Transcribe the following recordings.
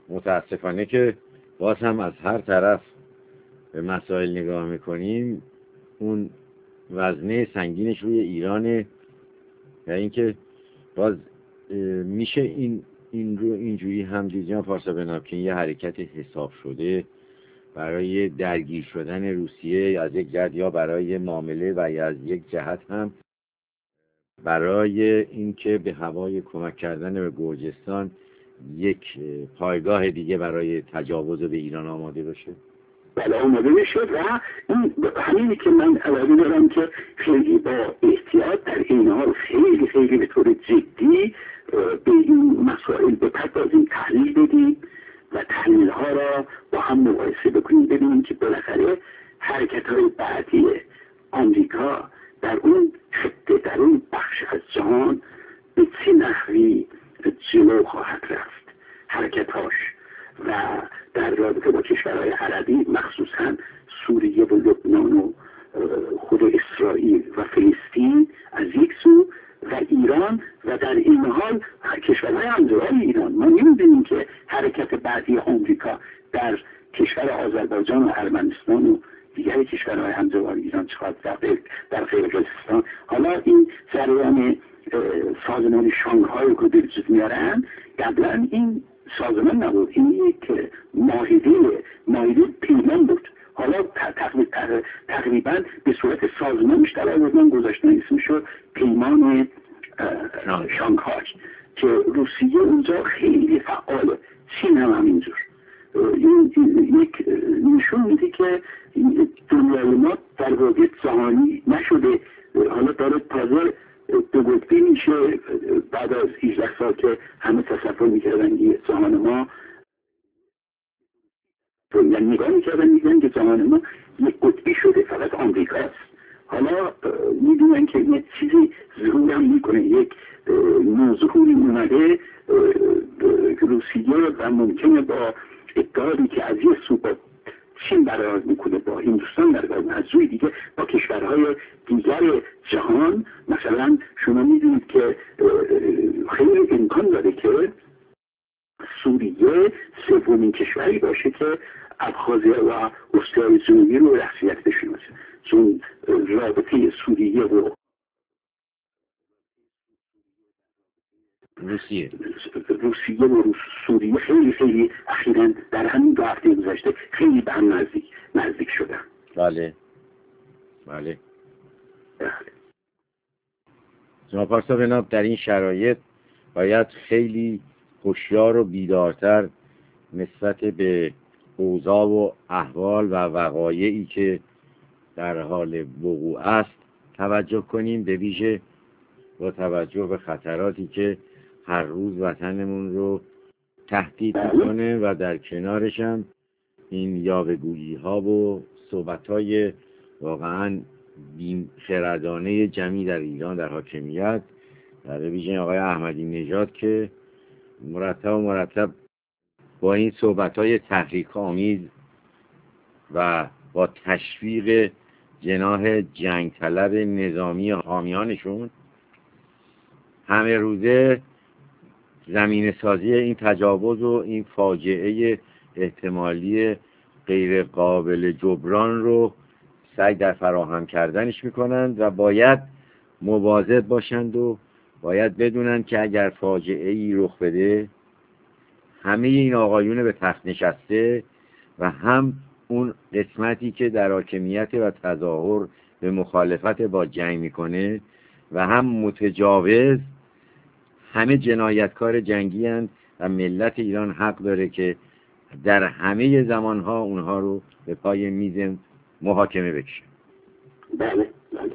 متاسفانه که باز هم از هر طرف به مسائل نگاه میکنیم اون وزنه سنگینش روی ایرانه و اینکه باز میشه این رو اینجوری هم دید جناب پارسا بناب که یه حرکت حساب شده برای درگیر شدن روسیه از یک جهت یا برای معامله و یا از یک جهت هم برای اینکه به هوای کمک کردن به گرجستان یک پایگاه دیگه برای تجاوز به ایران آماده بشه. بله آماده بشه و همینی که من علاقه دارم که خیلی با احتیاط در این حال خیلی به طور جدی به این مسائل بپردازیم، تحلیل بدیم و تحلیل ها را با هم مقایسه بکنیم، ببینیم که بالاخره حرکت های بعدی آمریکا در اون خطه، در اون بخش از جهان به چه نحوی جلو خواهد رفت حرکتاش و در رابطه با کشورهای عربی مخصوصا سوریه و لبنان و خود اسرائیل و فلسطین از یک سو و ایران و در این حال کشورهای همزوار ایران. ما نمی‌دونیم که حرکت بعدی آمریکا در کشور آذربایجان و ارمنستان و دیگر کشورهای همزوار ایران چقدر در قرقیزستان. حالا این جریان سازمان شانگهای رو که وجود میارن، قبلا این سازمان نبود، این یک معاهده پیمان بود. حالا تقریبا به صورت سازمانش در آوردن گذاشتن، اسمشو پیمان شانگهای که روسیه اونجا خیلی فعاله، چین هم همینجور. این یک نشون میده که دنیای ما در واقع جهانی نشده، حالا داره تازه دو قطبی میشه بعد از 18 سال که همه تصور میکردن که جهان ما، یعنی نگاه میکردن میگن که جهان ما یک قطبی شده، فقط آمریکاست. حالا میدونن که یک چیزی ظهور هم میکنه، یک نوظهوری اومده روسیه و ممکنه با ادعایی که از یه سو با چین برقرار میکنه، با هندوستان برقرار، از روی دیگه با کشورهای دیگر جهان. مثلا شما میدونید که خیلی امکان داره که سوریه سومین کشوری باشه که ابخازی و استان جنوبی رو رسمیت بشناسه، چون رابطه سوریه و روسیه و سوریه خیلی اخیراً در همین 2 هفته گذشته خیلی به هم نزدیک شدن. بله. جناب پارسا بناب در این شرایط باید خیلی هوشیار و بیدارتر نسبت به اوضاع و احوال و وقایعی که در حال وقوع است توجه کنیم، به ویژه با توجه به خطراتی که هر روز وطنمون رو تهدید میکنه و در کنارش هم این یاوه‌گویی ها و صحبت های واقعا بی‌خردانه جمعی در ایران در حاکمیت، در ویژه آقای احمدی نژاد که مرتب با این صحبت های تحریک آمیز و با تشویق جناح جنگ طلب نظامی حامیانشون همه روزه زمینه سازی این تجاوز و این فاجعه احتمالی غیر قابل جبران رو سعی در فراهم کردنش میکنند و باید مواظب باشند و باید بدونند که اگر فاجعه ای رخ بده همه این آقایون به تخت نشسته و هم اون قسمتی که در حاکمیت و تظاهر به مخالفت با جنگ میکنه و هم متجاوز، همه جنایتکار جنگی هستند و ملت ایران حق داره که در همه زمانها اونها رو به پای میز محاکمه بکشه. بله.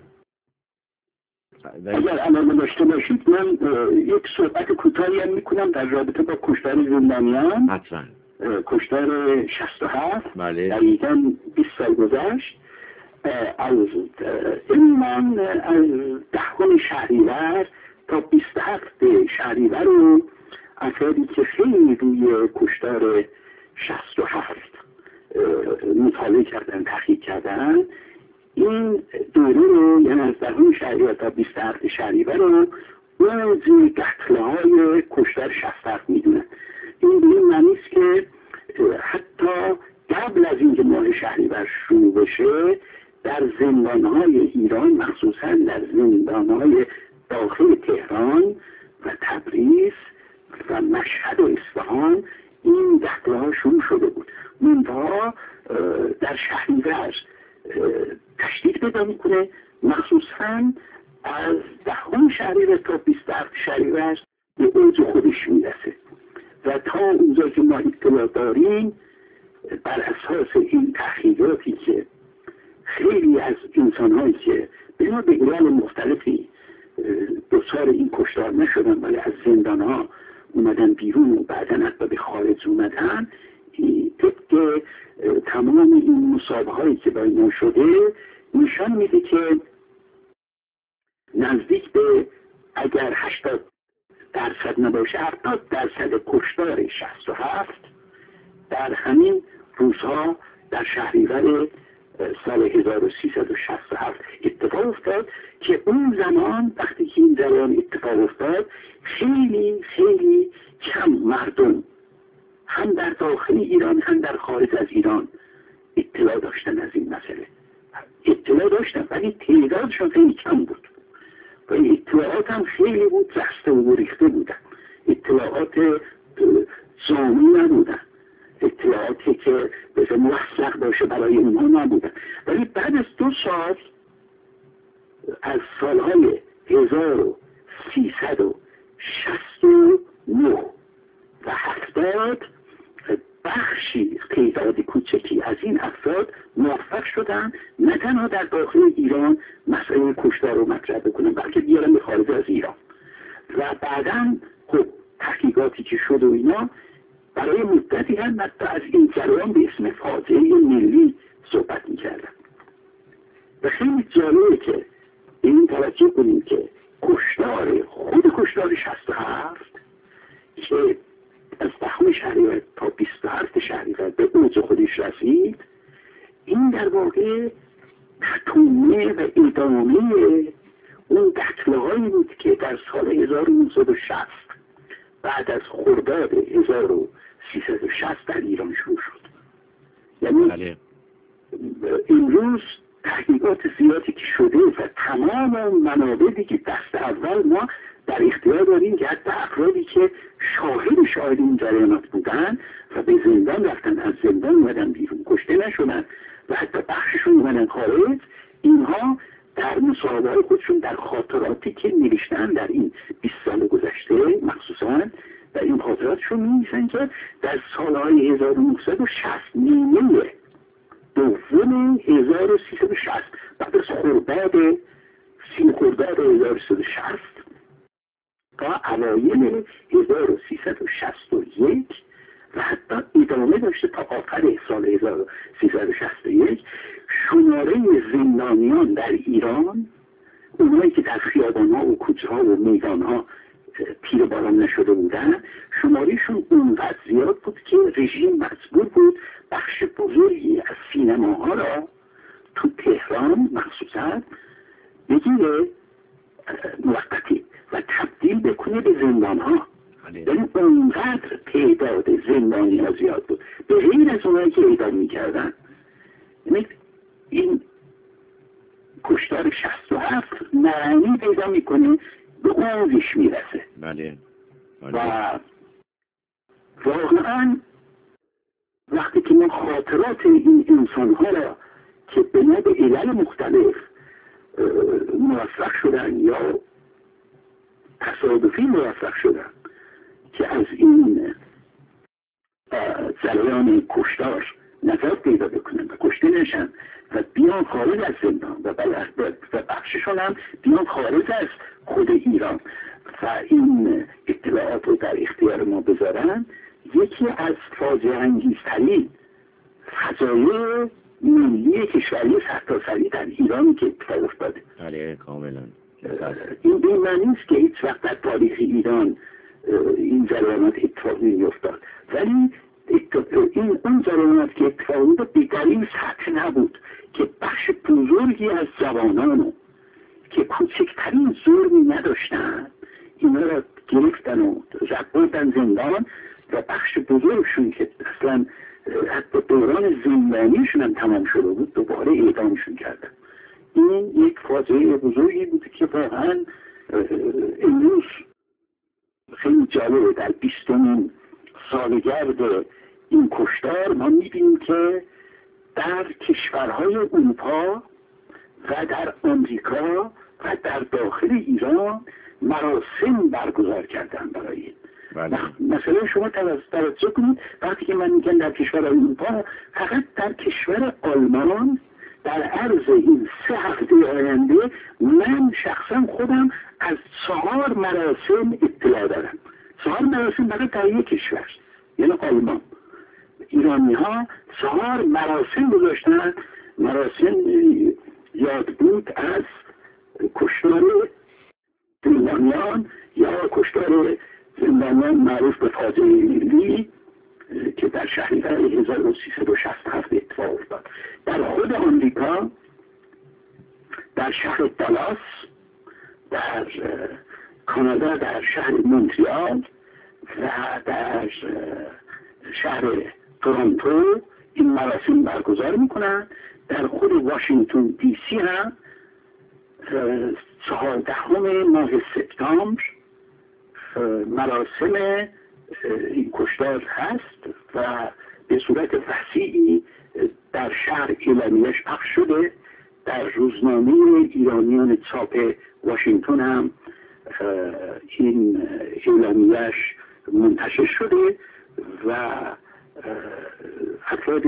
اگر علاقه داشته باشید من یک صحبت کوتاهی هم میکنم در رابطه با کشتار زندانیان. حتما. کشتار 67 بله. دقیقاً 20 سال گذشت از من از 10 شهریور تا 27 شهریور رو افرادی که خیلی روی کشتار 67 مطالعه کردن، تحقیق کردن، این دوره رو یعنی از 10 شهریور تا 27 شهریور رو از قتل‌های کشتار 67 میدونن این به این معنی است که حتی قبل از اینکه ماه شهریور شروع بشه در زندانهای ایران، مخصوصا در زندانهای داخل تهران و تبریز و مشهد و اصفهان این دهگاه شروع شده بود. منتها در شهریور تشدید پیدا میکنه، مخصوصا از 10 شهریور تا 27 شهریور به اوج خودش میرسه و تا اونجا که ما اطلاع داریم بر اساس این تحقیقاتی که خیلی از انسان‌هایی که بنا به علل مختلفی دچار این کشتار نشدن ولی از زندان‌ها اومدن بیرون و بعداً حتی به خارج اومدن، طبق تمام این مصاحبه‌هایی که با اینا شده نشان میده که نزدیک به اگر 80% نباشه 70% کشتار 67 در همین روزها در شهریور سال 1367 اتفاق افتاد که اون زمان وقتی که این جریان اتفاق افتاد خیلی خیلی کم مردم هم در داخل ایران هم در خارج از ایران اطلاع داشتن از این مسئله. اطلاع داشتن ولی تعدادشون خیلی کم بود و اطلاعات هم خیلی بود رسته و ریخته بودن، اطلاعات جامع نبودن، اطلاعاتی که بسیار موثق باشه برای اونها نبودن. ولی بعد از 2 سال از سالهای 1369 و 70 بخشی تعداد کوچکی از این افراد موفق شدن نه تنها در داخل ایران مسئله کشتار رو مطرح بکنن بلکه بیارن به خارج از ایران و بعداً خب تحقیقاتی که شد و اینا برای مدتی هم حتی از این جریان به اسم فاجعه ملی صحبت می‌کردن. و خیلی جالبه که این توجه کنیم که خود کشتار 67 که از 10 شهریور تا 27 شهریور به اوج خودش رسید، این در واقع تکمیل و ادامه اون قتل‌هایی بود که در سال 1960 بعد از خرداد 1360 در ایران شروع شد. یعنی امروز تحقیقات زیادی که شده و تمام منابعی که دست اول ما در اختیار داریم که حتی افرادی که شاهد این جریانات بودن و به زندان رفتن، از زندان اومدن بیرون، کشته نشدن و حتی بخششون اومدن خارج، اینها در مصاحبه‌های خودشون در خاطراتی که نوشتن در این 20 سال گذشته مخصوصا در این خاطراتشون می‌نویسن که در سالهای 1960 نیمه دوم 1360 بعد از خرداد 1360 تا اوایل 1361 و حتی ادامه داشته تا آخر سال 1361 شماره زندانیان در ایران، اونایی که در خیابان‌ها و کوچه‌ها و میدان‌ها تیر باران نشده بودن، شمارهشون اونقدر زیاد بود که رژیم مجبور بود بخش بزرگی از سینماها را تو تهران مخصوصا بگیره موقتی و تبدیل بکنه به زندان‌ها. یعنی اونقدر تعداد زندانی ها زیاد بود به غیر از اونایی که اعدام می‌کردن. یعنی این کشتار 67 معنی پیدا میکنه به اوجش میرسه. بله. و واقعا وقتی که ما خاطرات این انسان‌ها را که بنا به علل مختلف موفق شدن یا تصادفی موفق شدن که از این جریان کشتار نجات پیدا بکنن و کشته نشن و بیان خارج از زندان و بخششون هم بیان خارج از خود ایران و این اطلاعات رو در اختیار ما بذارن، یکی از فاجعه انگیزترین فجایع ملی کشوری سرتاسری در ایران که اتفاق افتاده. بله کاملا. این به معنی است که هیچ وقت در تاریخ ایران این جریانات اتفاق نمی‌افتاد، ولی این اون جریانات که اتفاق افتاد در این سطح نبود که بخش بزرگی از جوانانو که کوچکترین ظلمی نداشتن اینا را گرفتن و بردن زندان و بخش بزرگشون که اصلا حتی دوران زندانیشون هم تمام شده بود دوباره اعدامشون کردن. این یک فاجعه بزرگی بود که واقعا امروز خیلی جالبه در 20مین سالگرد این کشتار ما میبینیم که در کشورهای اروپا و در آمریکا و در داخل ایران مراسم برگزار کردن برای مثلا شما توجه کنید وقتی که من میگم در کشورهای اروپا، فقط در کشور آلمان در عرض این 3 هفته آینده من شخصا خودم از 4 مراسم اطلاع دارم. 4 مراسم برای در یک کشور، یعنی آلمان. ایرانی ها 4 مراسم گذاشتن. مراسم یاد بود از کشتار زندانیان یا کشتار زندانیان معروف به فاجعه ملی که در شهریور 1367 اتفاق افتاد. در خود آمریکا در شهر دالاس، در کانادا در شهر مونتریال و در شهر تورنتو این مراسم برگزار میکنن. در خود واشنگتن دی سی هم 14 ماه سپتامبر مراسم این کشتار هست و به صورت وسیعی در شهر اعلامیه‌اش پخش شده. در روزنامه ایرانیان چاپ واشنگتن هم این اعلامیه‌اش منتشر شده و افراد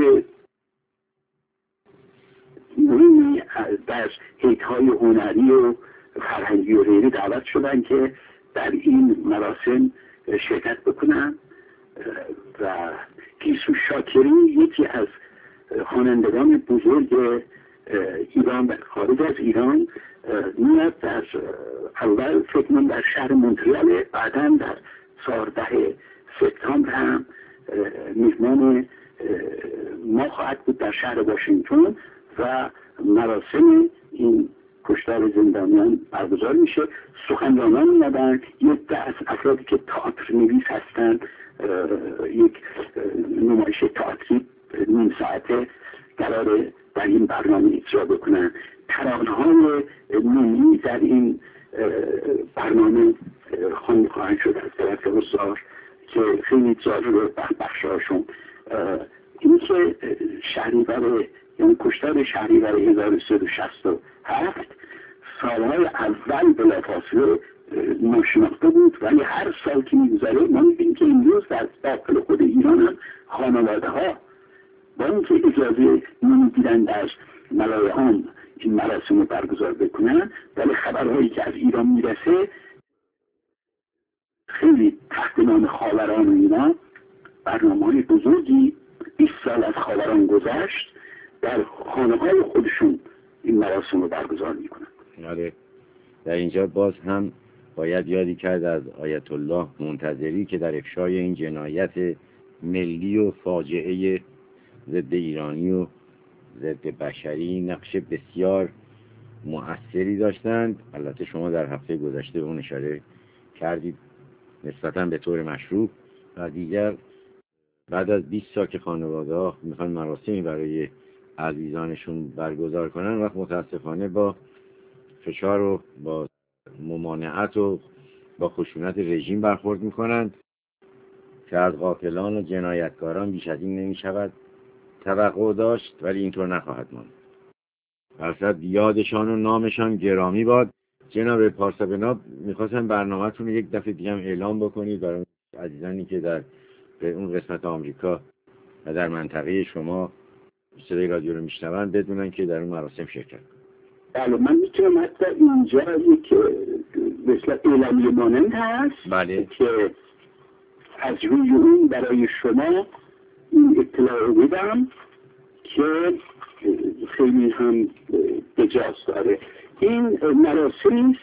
مهمی در هیئت‌های هنری و فرهنگی و غیره دعوت شدن که در این مراسم شرکت بکنن و گیسو شاکری یکی از خوانندگان بزرگ ایران و خارج از ایران میاد در اول فکر کنم در شهر مونتریال، بعدا در 14 سپتامبر هم میهمان ما خواهد بود در شهر واشنگتن و مراسم این کشتار زندانیان برگزار میشه. سخنرانان میادن، یک از افرادی که تئاتر نویس هستن یک نمایش تئاتری نیم ساعته قراره در این برنامه اجرا بکنن. ترانه‌های ملی در این برنامه خوانده خواهند شد از طرف حضار که خیلی جالب بخشاشون. این که شهریور یعنی کشتار شهریور 1367 سالهای اول بلافاصله ناشناخته بود، ولی هر سال که میگذره ما میبینیم که امروز در داخل خود ایران هم خانواده ها با اینکه اجازه نمیگیرن در ملای عام این مراسم رو برگزار بکنن، ولی خبرهایی که از ایران میرسه خیلی تحت نام خاوران و اینا برنامه‌های بزرگی 20 سال از خاوران گذشت در خانه‌های خودشون این مراسم رو برگزار میکنن. آره، در اینجا باز هم باید یادی کرد از آیت الله منتظری که در افشای این جنایت ملی و فاجعه ضد ایرانی و ضد بشری نقش بسیار مؤثری داشتند. البته شما در هفته گذشته به اون اشاره کردید نسبتاً به طور مشروع و دیگر بعد از 20 سال که خانواده‌ها میخوان مراسمی برای عزیزانشون برگزار کنن وقت متاسفانه با فشار و با ممانعت و با خشونت رژیم برخورد میکنند که از غافلان و جنایتکاران بیش از این نمیشود توقع داشت، ولی اینطور نخواهد ماند. درصد یادشان و نامشان گرامی باد. جناب پارسا میخواستم برنامه‌تون رو یک دفعه دیگه هم اعلام بکنید برای عزیزانی که در اون قسمت آمریکا و در منطقه شما صدای رادیو رو میشنون بدونن که در اون مراسم شرکت کنن. بله، من میتونم حتی اینجا یک مثل اعلامیه مانند هست بله. که از روی اون برای شما این اطلاع بدم که خیلی هم بجاست داره. این مراسمی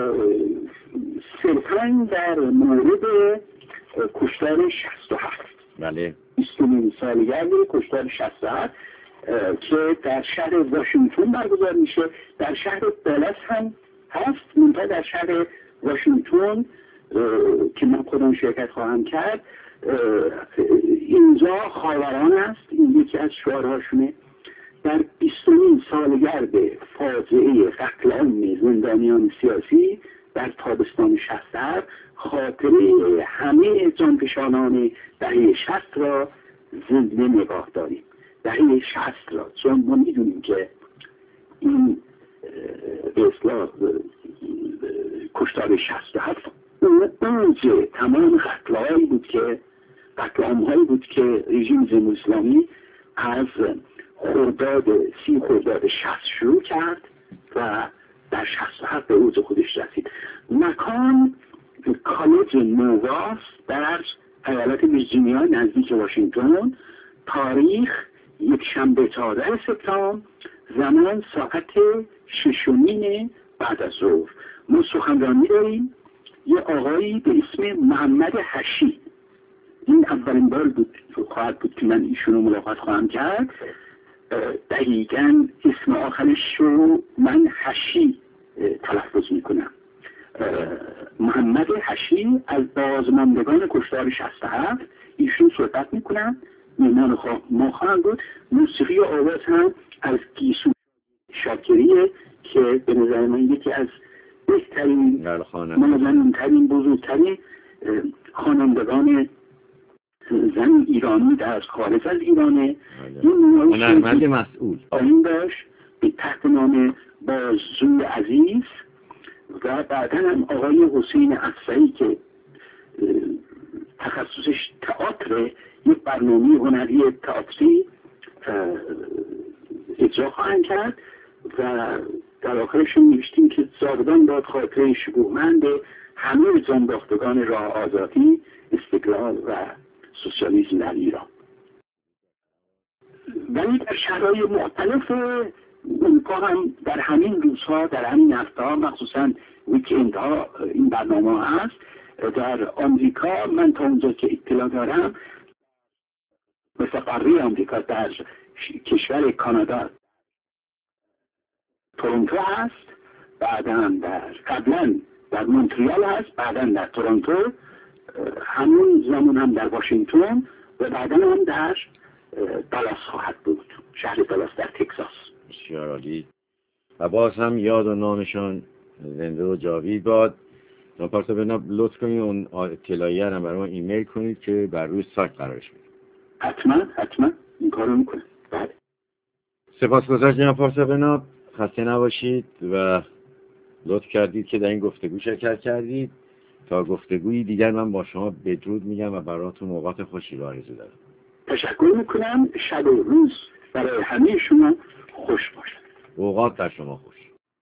صرفاً در مورد کشتار 67 بله 20مین سالگرد کشتار 67 که در شهر واشنگتن برگزار میشه. در شهر دالاس هم هست، منتها در شهر واشنگتن که من خودم شرکت خواهم کرد، اینجا خاوران است، این یکی از شعارهاشونه. در 20مین سالگرد فاجعه قتل عام زندانیان سیاسی در تابستان 67 خاطره همه جانفشانان دهه 60 را زنده نگاه داریم. دهه 60 را، چون ما میدونیم که این به اصطلاح کشتار 67 اوج تمام قتل عام‌هایی بود که رژیم جمهوری اسلامی از خرداد 60 شروع کرد و در 67 به اوج خودش رسید. مکان کالج نوواس در ایالت ویرجینیا نزدیک واشنگتن، تاریخ یکشنبه 14 سپتامبر، زمان ساعت 6:30 بعد از ظهر. ما سخنرانی داریم. یه آقایی به اسم محمد حشی، این اولین بار خواهد بود که من ایشونو ملاقات خواهم کرد. دقیقاً اسم آخرش رو من حشی تلفظ میکنم. محمد حشی از بازماندگان کشتار 67 ایشون صحبت میکنن. میهمان ما خواهند بود. موسیقی و آواز هم از گیسو شاکریه که به نظر من یکی از بهترین، نازنین‌ترین، بزرگترین خوانندگان زن ایرانی در خارج از ایرانه. این هنرمند مسئول آیین داشت به تحت نام بازجوی عزیز، و بعدا هم آقای حسین افسری که تخصصش تئاتر، یک برنامه هنری تئاتری اجرا خواهند کرد و در آخرش نوشتیم که جاودان باد خاطره شکوهمند همه جانباختگان راه آزادی، استقلال و سوسیالیسم در ایران. ولی در شرایط مختلف اونها هم در همین روزها، در همین هفته‌ها، مخصوصا ویکندها این برنامه هست. در آمریکا من تا اونجا که اطلاع دارم، مثل قاره آمریکا، در کشور کانادا تورنتو هست، قبلا در مونتریال هست، بعدا در تورنتو، همون زمان هم در واشنگتن و بعدا هم در دالاس خواهد بود، شهر دالاس در تگزاس. بسیار عالی. و باز هم یاد و نامشان زنده و جاوید باد. پارسا بنا لطف کنید اون اطلاعیه هم برای ما ایمیل کنید که بر روی سایت قرارش بدید. حتما این کارو میکنم. بله. سپاسگزارم جناب پارسا بنا، خسته نباشید و لطف کردید که در این گفتگو شرکت کردید. تا گفتگویی دیگر من با شما بدرود میگم و براتون اوقات خوشی رو آرزو دارم. تشکر میکنم. شب و روز برای همه شما خوش باشد. اوقات در شما خوش.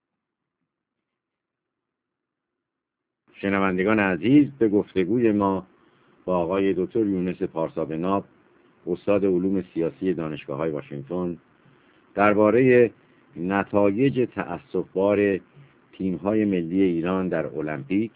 شنوندگان عزیز، به گفتگوی ما با آقای دکتر یونس پارسا بنا، استاد علوم سیاسی دانشگاه‌های واشنگتن، درباره نتایج تأسف‌بار تیم‌های ملی ایران در المپیک،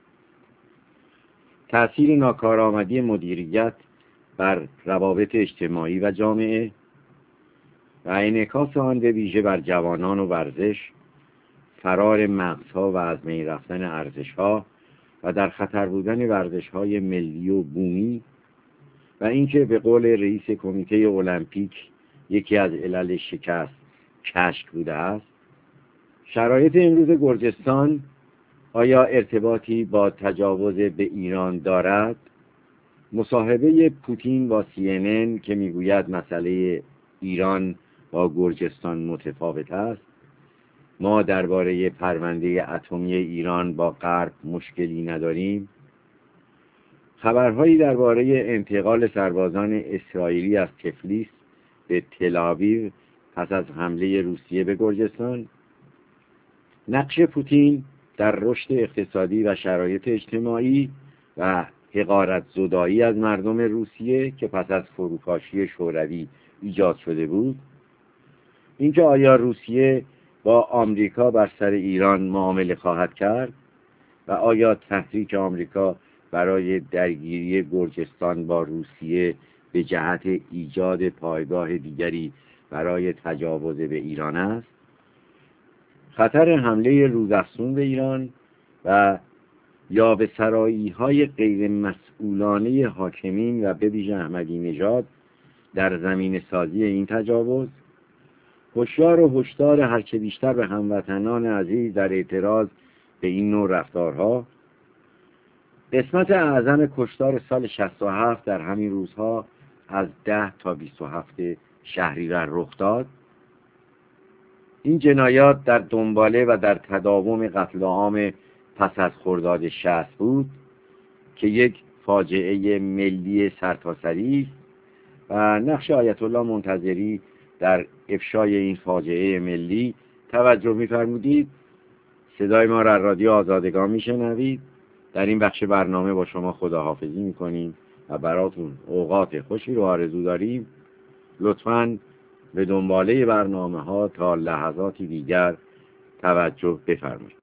تأثیر ناکارآمدی مدیریت بر روابط اجتماعی و جامعه و انعکاس آن به ویژه بر جوانان و ورزش، فرار مغزها و از بین رفتن ارزش‌ها و در خطر بودن ورزش‌های ملی و بومی، و اینکه به قول رئیس کمیته المپیک یکی از علل شکست کشک بوده است. شرایط امروز گرجستان آیا ارتباطی با تجاوز به ایران دارد؟ مصاحبه پوتین با CNN که میگوید مسئله ایران با گرجستان متفاوت است. ما درباره پرونده اتمی ایران با غرب مشکلی نداریم. خبرهایی درباره انتقال سربازان اسرائیلی از تفلیس به تل‌آویو پس از حمله روسیه به گرجستان. نقش پوتین در رشد اقتصادی و شرایط اجتماعی و حقارت زدایی از مردم روسیه که پس از فروپاشی شوروی ایجاد شده بود. اینکه آیا روسیه با آمریکا بر سر ایران معامله خواهد کرد و آیا تحریک آمریکا برای درگیری گرجستان با روسیه به جهت ایجاد پایگاه دیگری برای تجاوز به ایران است. خطر حمله روزافزون به ایران و یا به سرایی‌های غیر مسئولانه حاکمین و به ویژه احمدی نژاد در زمین سازی این تجاوز، هشیار و هشدار هرچه بیشتر به هموطنان عزیز در اعتراض به این نوع رفتارها، قسمت اعظم کشتار سال 67 در همین روزها از 10 تا 27 شهریور رخ داد. این جنایات در دنباله و در تداوم قتل عام پس از خرداد 60 بود که یک فاجعه ملی سرتاسری است و نقش آیت الله منتظری در افشای این فاجعه ملی توجه می‌فرمودید. صدای ما را رادیو آزادگان میشنوید. در این بخش برنامه با شما خداحافظی میکنیم و براتون اوقات خوشی رو آرزو داریم. لطفاً به دنباله برنامه ها تا لحظاتی دیگر توجه بفرمایید.